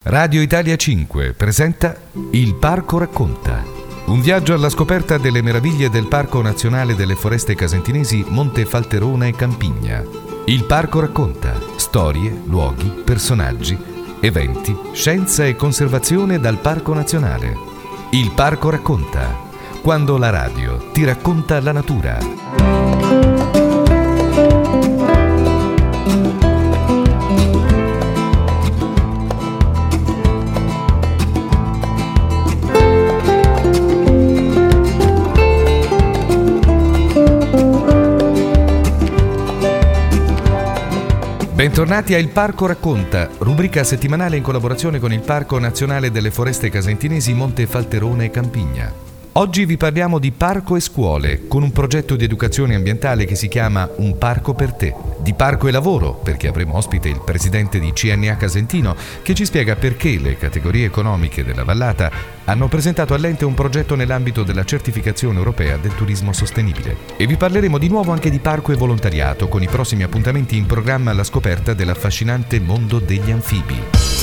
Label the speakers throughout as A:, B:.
A: Radio Italia 5 presenta Il Parco Racconta. Un viaggio alla scoperta delle meraviglie del Parco Nazionale delle Foreste Casentinesi Monte Falterona e Campigna. Il Parco Racconta. Storie, luoghi, personaggi, eventi, scienza e conservazione dal Parco Nazionale. Il Parco Racconta. Quando la radio ti racconta la natura. Bentornati a Il Parco Racconta, rubrica settimanale in collaborazione con il Parco Nazionale delle Foreste Casentinesi Monte Falterona e Campigna. Oggi vi parliamo di parco e scuole, con un progetto di educazione ambientale che si chiama Un Parco per Te. Di parco e lavoro, perché avremo ospite il presidente di CNA Casentino, che ci spiega perché le categorie economiche della vallata hanno presentato all'ente un progetto nell'ambito della certificazione europea del turismo sostenibile. E vi parleremo di nuovo anche di parco e volontariato, con i prossimi appuntamenti in programma alla scoperta dell'affascinante mondo degli anfibi.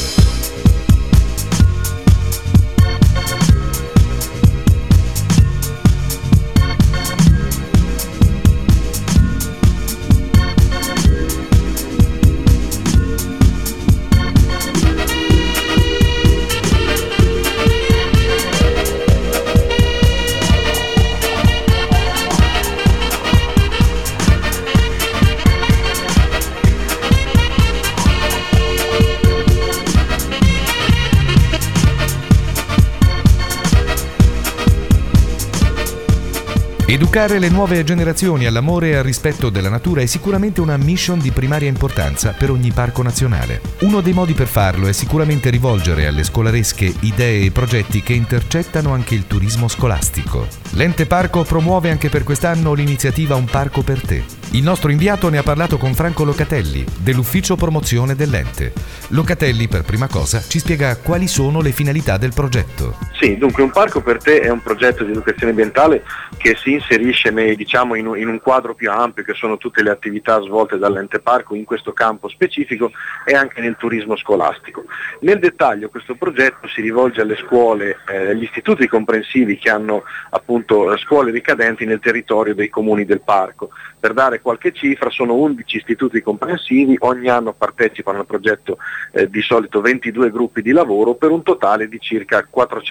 A: Educare le nuove generazioni all'amore e al rispetto della natura è sicuramente una mission di primaria importanza per ogni parco nazionale. Uno dei modi per farlo è sicuramente rivolgere alle scolaresche idee e progetti che intercettano anche il turismo scolastico. L'Ente Parco promuove anche per quest'anno l'iniziativa Un Parco per Te. Il nostro inviato ne ha parlato con Franco Locatelli, dell'Ufficio Promozione dell'Ente. Locatelli, per prima cosa, ci spiega quali sono le finalità del progetto.
B: Sì, dunque Un Parco per Te è un progetto di educazione ambientale che si inserisce in un quadro più ampio, che sono tutte le attività svolte dall'Ente Parco in questo campo specifico e anche nel turismo scolastico. Nel dettaglio questo progetto si rivolge alle scuole, agli istituti comprensivi che hanno appunto scuole ricadenti nel territorio dei comuni del parco. Per dare qualche cifra, sono 11 istituti comprensivi, ogni anno partecipano al progetto di solito 22 gruppi di lavoro per un totale di circa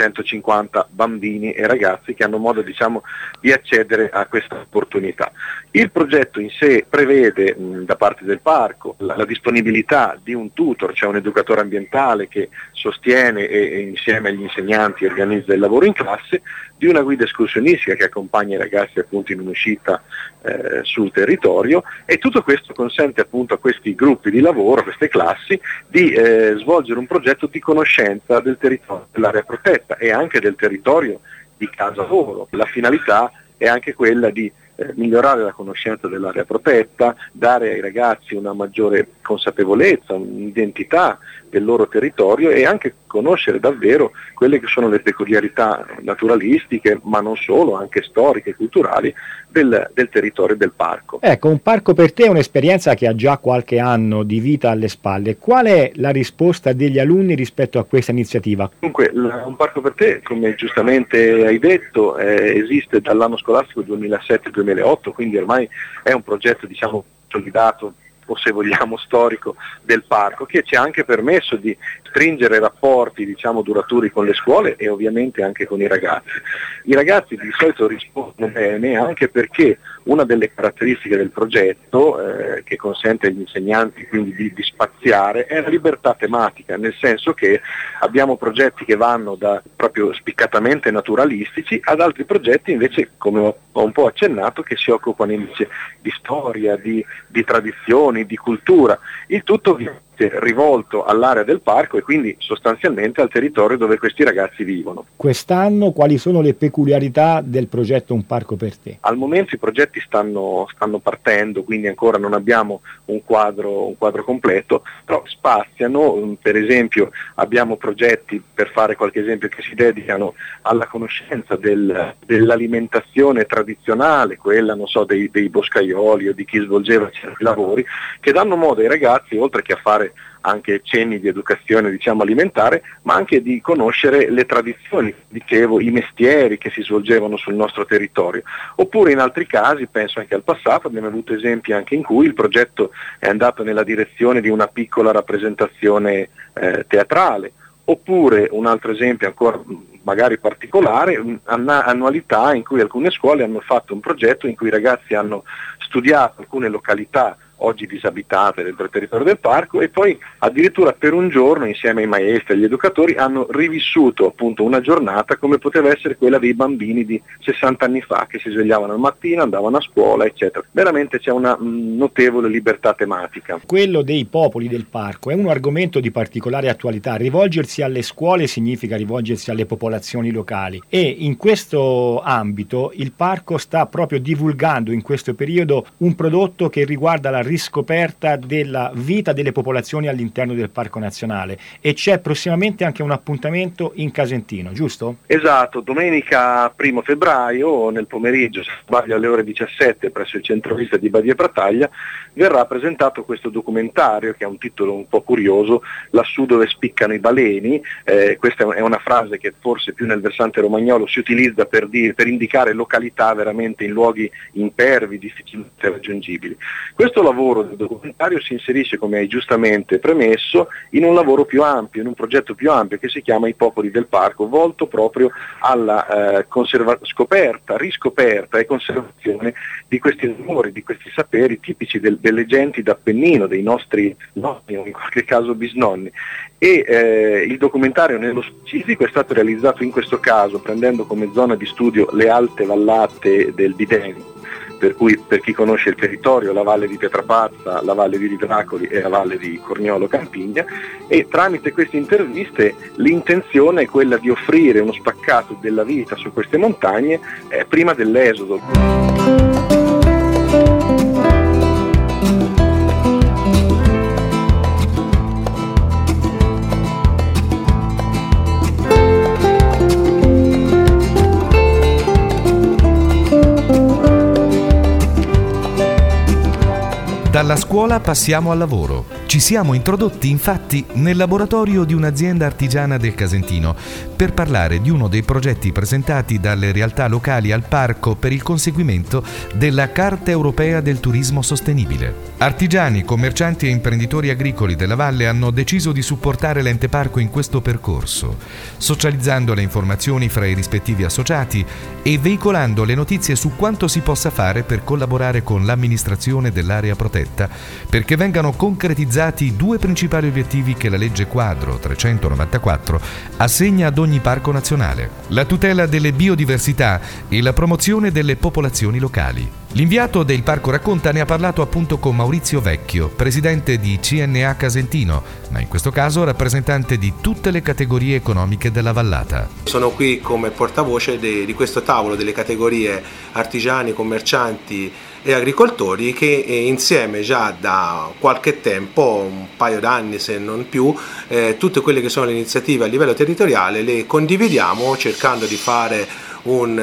B: 450 bambini e ragazzi che hanno modo di accedere a questa opportunità. Il progetto in sé prevede da parte del parco la disponibilità di un tutor, cioè un educatore ambientale che sostiene e insieme agli insegnanti organizza il lavoro in classe, di una guida escursionistica che accompagna i ragazzi appunto in un'uscita sul territorio, e tutto questo consente appunto a questi gruppi di lavoro, a queste classi, di svolgere un progetto di conoscenza del territorio dell'area protetta e anche del territorio di casa loro. La finalità è anche quella di migliorare la conoscenza dell'area protetta, dare ai ragazzi una maggiore consapevolezza, un'identità del loro territorio e anche conoscere davvero quelle che sono le peculiarità naturalistiche, ma non solo, anche storiche e culturali del territorio del parco.
C: Ecco, Un Parco per Te è un'esperienza che ha già qualche anno di vita alle spalle. Qual è la risposta degli alunni rispetto a questa iniziativa?
B: Dunque, Un Parco per Te, come giustamente hai detto, esiste dall'anno scolastico 2007-2008, quindi ormai è un progetto consolidato, o se vogliamo storico, del parco, che ci ha anche permesso di stringere rapporti duraturi con le scuole e ovviamente anche con i ragazzi. I ragazzi di solito rispondono bene anche perché una delle caratteristiche del progetto che consente agli insegnanti quindi di spaziare è la libertà tematica, nel senso che abbiamo progetti che vanno da proprio spiccatamente naturalistici ad altri progetti invece, come ho un po' accennato, che si occupano invece di storia, di tradizioni, di cultura, il tutto rivolto all'area del parco e quindi sostanzialmente al territorio dove questi ragazzi vivono.
C: Quest'anno quali sono le peculiarità del progetto Un Parco per Te?
B: Al momento i progetti stanno partendo, quindi ancora non abbiamo un quadro completo, però spaziano. Per esempio abbiamo progetti, per fare qualche esempio, che si dedicano alla conoscenza dell'alimentazione tradizionale, quella dei boscaioli o di chi svolgeva certi lavori, che danno modo ai ragazzi, oltre che a fare fare anche cenni di educazione, diciamo, alimentare, ma anche di conoscere le tradizioni, dicevo, i mestieri che si svolgevano sul nostro territorio. Oppure in altri casi, penso anche al passato, abbiamo avuto esempi anche in cui il progetto è andato nella direzione di una piccola rappresentazione teatrale. Oppure un altro esempio ancora magari particolare, annualità in cui alcune scuole hanno fatto un progetto in cui i ragazzi hanno studiato alcune località oggi disabitate del territorio del parco e poi addirittura per un giorno insieme ai maestri e agli educatori hanno rivissuto appunto una giornata come poteva essere quella dei bambini di 60 anni fa che si svegliavano al mattino, andavano a scuola eccetera. Veramente c'è una notevole libertà tematica.
C: Quello dei popoli del parco è un argomento di particolare attualità. Rivolgersi alle scuole significa rivolgersi alle popolazioni locali e in questo ambito il parco sta proprio divulgando in questo periodo un prodotto che riguarda la riscoperta della vita delle popolazioni all'interno del Parco Nazionale e c'è prossimamente anche un appuntamento in Casentino, giusto?
B: Esatto, domenica 1 febbraio nel pomeriggio, se non sbaglio alle ore 17 presso il centro vista di Badia Prataglia verrà presentato questo documentario che ha un titolo un po' curioso, Lassù dove spiccano i baleni. Questa è una frase che forse più nel versante romagnolo si utilizza per indicare località veramente in luoghi impervi, difficilmente raggiungibili. Questo lavoro del documentario si inserisce, come hai giustamente premesso, in un lavoro più ampio, in un progetto più ampio che si chiama I popoli del parco, volto proprio alla scoperta, riscoperta e conservazione di questi valori, di questi saperi tipici delle genti d'Appennino, dei nostri nonni o in qualche caso bisnonni. E il documentario nello specifico è stato realizzato in questo caso prendendo come zona di studio le alte vallate del Bideni, per cui per chi conosce il territorio la valle di Pietrapazza, la valle di Ridracoli e la valle di Corniolo Campigna, e tramite queste interviste l'intenzione è quella di offrire uno spaccato della vita su queste montagne prima dell'esodo.
A: Dalla scuola passiamo al lavoro. Ci siamo introdotti infatti nel laboratorio di un'azienda artigiana del Casentino per parlare di uno dei progetti presentati dalle realtà locali al parco per il conseguimento della Carta Europea del Turismo Sostenibile. Artigiani, commercianti e imprenditori agricoli della valle hanno deciso di supportare l'ente parco in questo percorso, socializzando le informazioni fra i rispettivi associati e veicolando le notizie su quanto si possa fare per collaborare con l'amministrazione dell'area protetta perché vengano concretizzati due principali obiettivi che la legge quadro 394 assegna ad ogni parco nazionale: la tutela delle biodiversità e la promozione delle popolazioni locali. L'inviato del Parco Racconta ne ha parlato appunto con Maurizio Vecchio, presidente di CNA Casentino, ma in questo caso rappresentante di tutte le categorie economiche della vallata.
D: Sono qui come portavoce di questo tavolo delle categorie artigiani, commercianti e agricoltori che insieme già da qualche tempo, un paio d'anni se non più, tutte quelle che sono le iniziative a livello territoriale le condividiamo cercando di fare un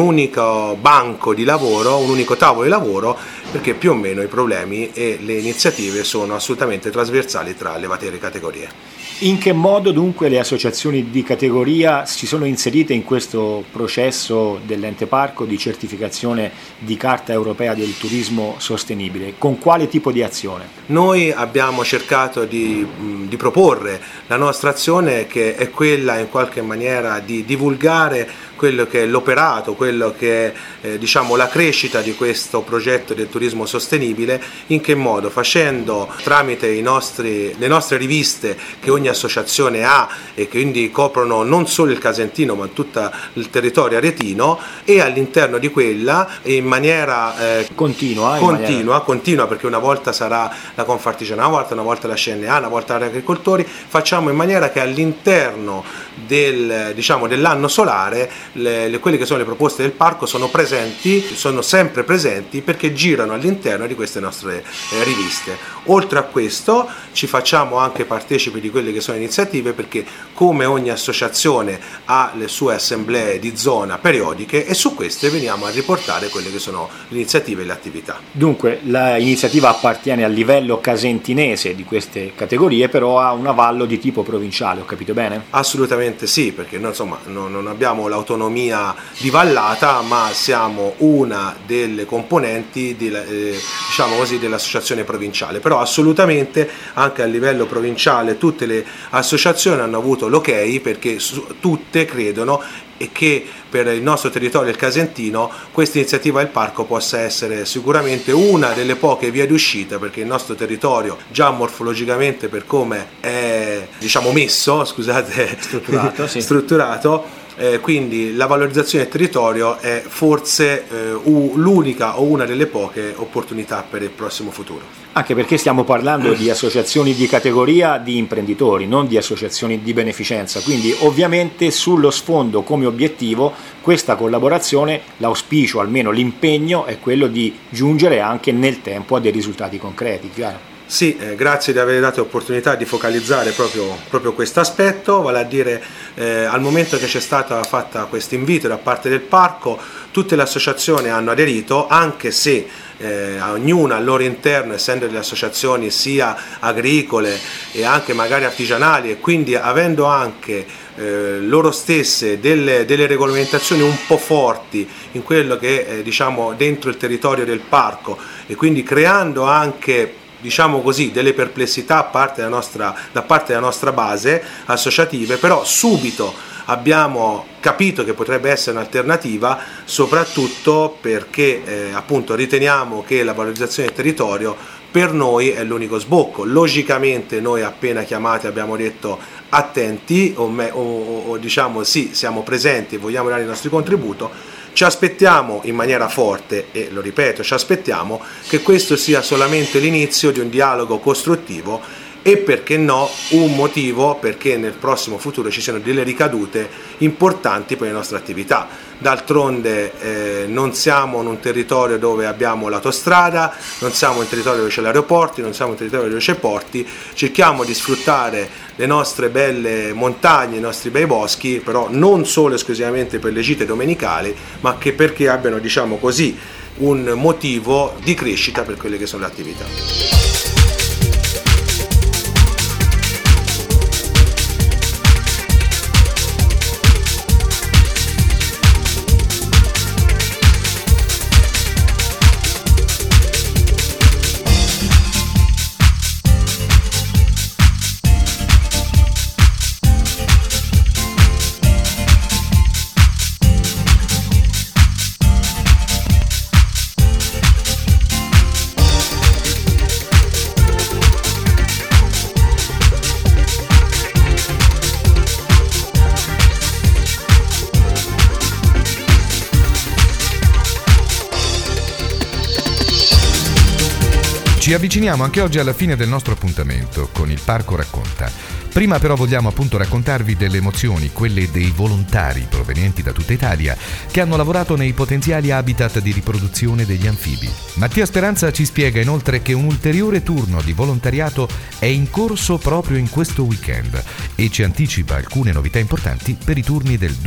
D: unico banco di lavoro, un unico tavolo di lavoro, perché più o meno i problemi e le iniziative sono assolutamente trasversali tra le varie categorie.
C: In che modo dunque le associazioni di categoria si sono inserite in questo processo dell'ente parco di certificazione di Carta Europea del Turismo Sostenibile? Con quale tipo di azione?
D: Noi abbiamo cercato di proporre la nostra azione, che è quella in qualche maniera di divulgare quello che è l'operato, quello che è diciamo la crescita di questo progetto del turismo sostenibile. In che modo? Facendo tramite le nostre riviste che ogni associazione ha e che quindi coprono non solo il Casentino ma tutto il territorio aretino, e all'interno di quella in maniera continua, perché una volta sarà la Confartigianato, una volta la CNA, una volta gli agricoltori, facciamo in maniera che all'interno dell'anno solare quelle che sono le proposte del parco sono sempre presenti perché girano all'interno di queste nostre riviste. Oltre a questo ci facciamo anche partecipi di quelle che sono iniziative, perché come ogni associazione ha le sue assemblee di zona periodiche e su queste veniamo a riportare quelle che sono le iniziative e le attività.
C: Dunque l'iniziativa appartiene al livello casentinese di queste categorie, però ha un avallo di tipo provinciale, ho capito bene?
D: Assolutamente sì, perché noi insomma non abbiamo l'autonomia di vallata, ma siamo una delle componenti dell'associazione provinciale. Però assolutamente anche a livello provinciale tutte le associazioni hanno avuto l'ok, perché tutte credono e che per il nostro territorio, il casentino, questa iniziativa del parco possa essere sicuramente una delle poche vie d'uscita, perché il nostro territorio già morfologicamente, per come è messo, strutturato, quindi la valorizzazione del territorio è forse l'unica o una delle poche opportunità per il prossimo futuro.
C: Anche perché stiamo parlando di associazioni di categoria di imprenditori, non di associazioni di beneficenza, quindi ovviamente sullo sfondo come obiettivo questa collaborazione, l'auspicio, almeno l'impegno è quello di giungere anche nel tempo a dei risultati concreti, chiaro?
D: Sì, grazie di aver dato l'opportunità di focalizzare proprio questo aspetto, vale a dire al momento che c'è stata fatta questo invito da parte del parco, tutte le associazioni hanno aderito, anche se ognuna al loro interno, essendo delle associazioni sia agricole e anche magari artigianali, e quindi avendo anche loro stesse delle regolamentazioni un po' forti in quello che è dentro il territorio del parco, e quindi creando anche delle perplessità da parte della nostra base associative, però subito abbiamo capito che potrebbe essere un'alternativa, soprattutto perché appunto riteniamo che la valorizzazione del territorio per noi è l'unico sbocco. Logicamente noi appena chiamati abbiamo detto attenti, sì, siamo presenti e vogliamo dare il nostro contributo. Ci aspettiamo in maniera forte, e lo ripeto, ci aspettiamo che questo sia solamente l'inizio di un dialogo costruttivo e, perché no, un motivo perché nel prossimo futuro ci siano delle ricadute importanti per le nostre attività. D'altronde non siamo in un territorio dove abbiamo l'autostrada, non siamo in un territorio dove c'è l'aeroporto, non siamo in un territorio dove c'è porti, cerchiamo di sfruttare le nostre belle montagne, i nostri bei boschi, però non solo esclusivamente per le gite domenicali, ma che perché abbiano un motivo di crescita per quelle che sono le attività.
A: Ci avviciniamo anche oggi alla fine del nostro appuntamento con il Parco Racconta. Prima però vogliamo appunto raccontarvi delle emozioni, quelle dei volontari provenienti da tutta Italia, che hanno lavorato nei potenziali habitat di riproduzione degli anfibi. Mattia Speranza ci spiega inoltre che un ulteriore turno di volontariato è in corso proprio in questo weekend e ci anticipa alcune novità importanti per i turni del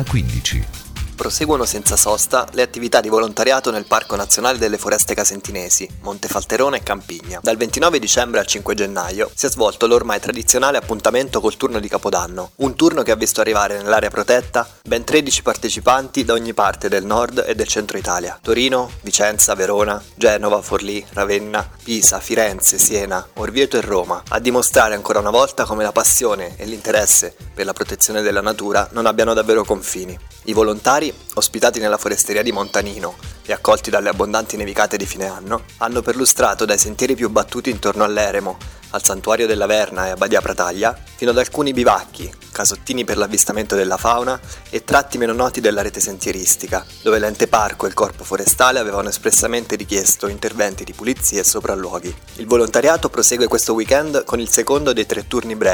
A: 2015.
E: Proseguono senza sosta le attività di volontariato nel Parco Nazionale delle Foreste Casentinesi, Montefalterone e Campigna. Dal 29 dicembre al 5 gennaio si è svolto l'ormai tradizionale appuntamento col turno di Capodanno, un turno che ha visto arrivare nell'area protetta ben 13 partecipanti da ogni parte del nord e del centro Italia: Torino, Vicenza, Verona, Genova, Forlì, Ravenna, Pisa, Firenze, Siena, Orvieto e Roma, a dimostrare ancora una volta come la passione e l'interesse per la protezione della natura non abbiano davvero confini. I volontari, ospitati nella foresteria di Montanino e accolti dalle abbondanti nevicate di fine anno, hanno perlustrato dai sentieri più battuti intorno all'eremo, al santuario della Verna e a Badia Prataglia, fino ad alcuni bivacchi, casottini per l'avvistamento della fauna e tratti meno noti della rete sentieristica, dove l'ente parco e il corpo forestale avevano espressamente richiesto interventi di pulizia e sopralluoghi. Il volontariato prosegue questo weekend con il secondo dei 3 turni brevi,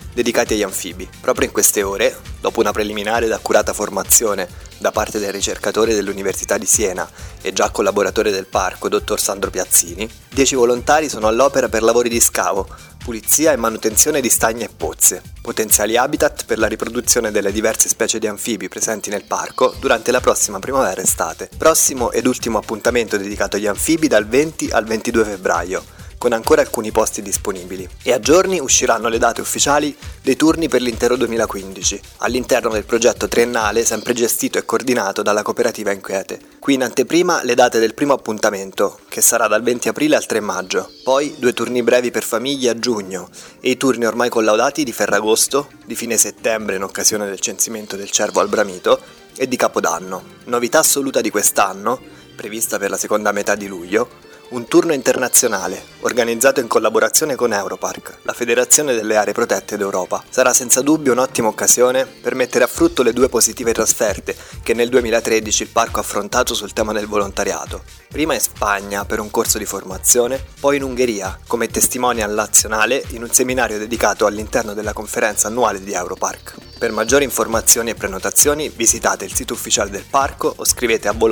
E: dedicati agli anfibi. Proprio in queste ore, dopo una preliminare ed accurata formazione da parte del ricercatore dell'Università di Siena e già collaboratore del parco, dottor Sandro Piazzini, 10 volontari sono all'opera per lavori di scavo, pulizia e manutenzione di stagni e pozze, potenziali habitat per la riproduzione delle diverse specie di anfibi presenti nel parco durante la prossima primavera-estate. Prossimo ed ultimo appuntamento dedicato agli anfibi dal 20 al 22 febbraio, con ancora alcuni posti disponibili. E a giorni usciranno le date ufficiali dei turni per l'intero 2015, all'interno del progetto triennale sempre gestito e coordinato dalla cooperativa Inquiete. Qui in anteprima le date del primo appuntamento, che sarà dal 20 aprile al 3 maggio, poi 2 turni brevi per famiglie a giugno e i turni ormai collaudati di Ferragosto, di fine settembre in occasione del censimento del cervo al Bramito e di Capodanno. Novità assoluta di quest'anno, prevista per la seconda metà di luglio, un turno internazionale, organizzato in collaborazione con Europark, la federazione delle aree protette d'Europa. Sarà senza dubbio un'ottima occasione per mettere a frutto le 2 positive trasferte che nel 2013 il parco ha affrontato sul tema del volontariato. Prima in Spagna per un corso di formazione, poi in Ungheria come testimonial nazionale in un seminario dedicato all'interno della conferenza annuale di Europark. Per maggiori informazioni e prenotazioni visitate il sito ufficiale del parco o scrivete a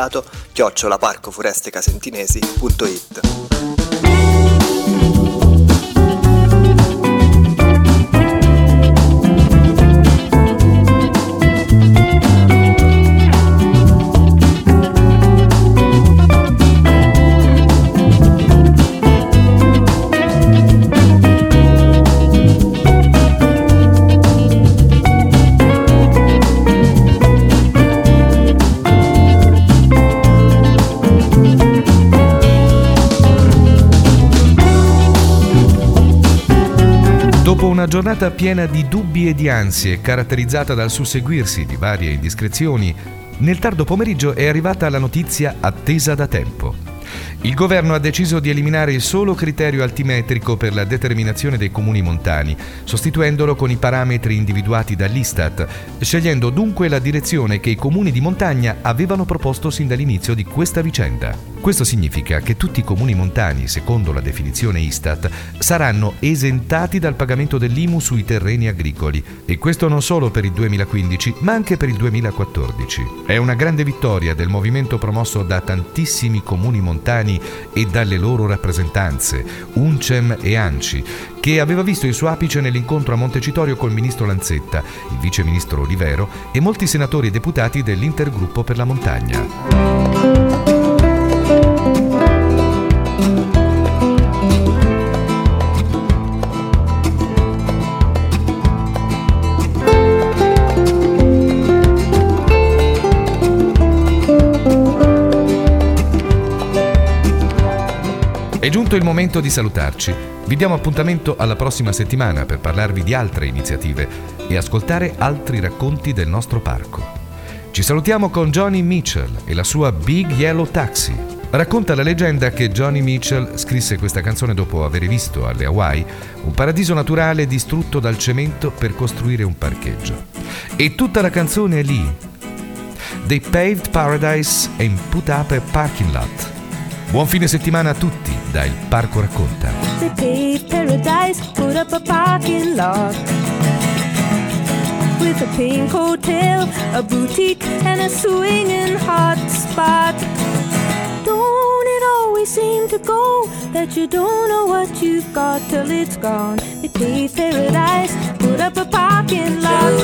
E: volontariato@parcoforestecasentinesì.it.
A: Dopo una giornata piena di dubbi e di ansie, caratterizzata dal susseguirsi di varie indiscrezioni, nel tardo pomeriggio è arrivata la notizia attesa da tempo. Il governo ha deciso di eliminare il solo criterio altimetrico per la determinazione dei comuni montani, sostituendolo con i parametri individuati dall'Istat, scegliendo dunque la direzione che i comuni di montagna avevano proposto sin dall'inizio di questa vicenda. Questo significa che tutti i comuni montani, secondo la definizione Istat, saranno esentati dal pagamento dell'IMU sui terreni agricoli, e questo non solo per il 2015, ma anche per il 2014. È una grande vittoria del movimento promosso da tantissimi comuni montani e dalle loro rappresentanze, UNCEM e ANCI, che aveva visto il suo apice nell'incontro a Montecitorio col ministro Lanzetta, il vice ministro Olivero e molti senatori e deputati dell'Intergruppo per la Montagna. È giunto il momento di salutarci. Vi diamo appuntamento alla prossima settimana per parlarvi di altre iniziative e ascoltare altri racconti del nostro parco. Ci salutiamo con Joni Mitchell e la sua Big Yellow Taxi. Racconta la leggenda che Joni Mitchell scrisse questa canzone dopo aver visto alle Hawaii un paradiso naturale distrutto dal cemento per costruire un parcheggio. E tutta la canzone è lì. They paved paradise and put up a parking lot. Buon fine settimana a tutti da Il Parco Racconta.
F: They paved paradise, put up a parking lot with a pink hotel, a boutique and a swinging hot spot. Don't it always seem to go that you don't know what you've got till it's gone? They paved paradise, put up a parking lot.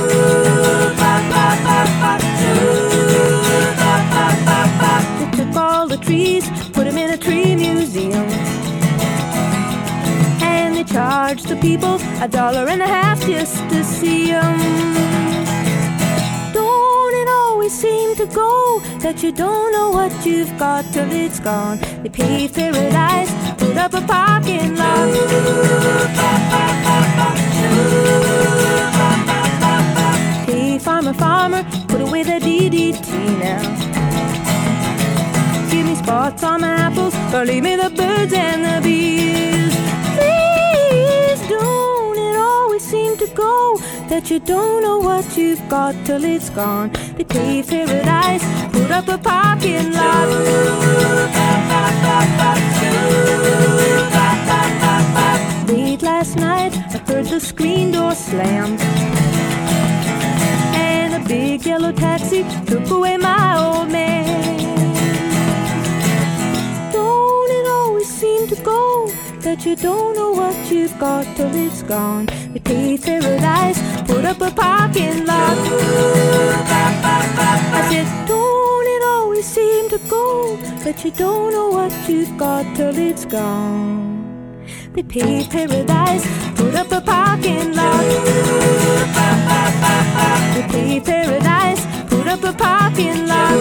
F: They took all the trees, put them in a tree museum, and they charged the people $1.50 just to see them. Don't it always seem to go that you don't know what you've got till it's gone? They paved paradise, put up a parking lot. Hey farmer, farmer, put away the DDT now. Give me spots on my apples, or leave me the birds and the bees. Please, don't it always seem to go that you don't know what you've got till it's gone? They paved paradise, put up a parking lot. Late last night I heard the screen door slam, and a big yellow taxi took away my old man. Don't it always seem to go that you don't know what you've got till it's gone? We paved paradise, put up a parking lot. I said, don't it always seem to go that you don't know what you've got till it's gone? We paved paradise, put up a parking lot. We paved paradise, put up a parking lot.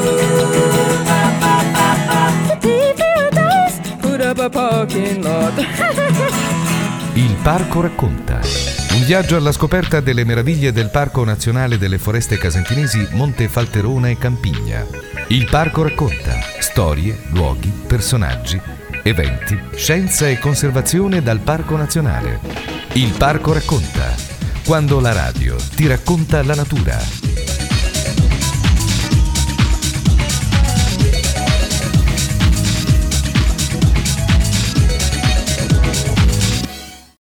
F: We paved paradise, put up a parking lot.
A: Il Parco racconta. Un viaggio alla scoperta delle meraviglie del Parco Nazionale delle Foreste Casentinesi Monte Falterone e Campigna. Il Parco racconta. Storie, luoghi, personaggi, eventi, scienza e conservazione dal Parco Nazionale. Il Parco racconta. Quando la radio ti racconta la natura.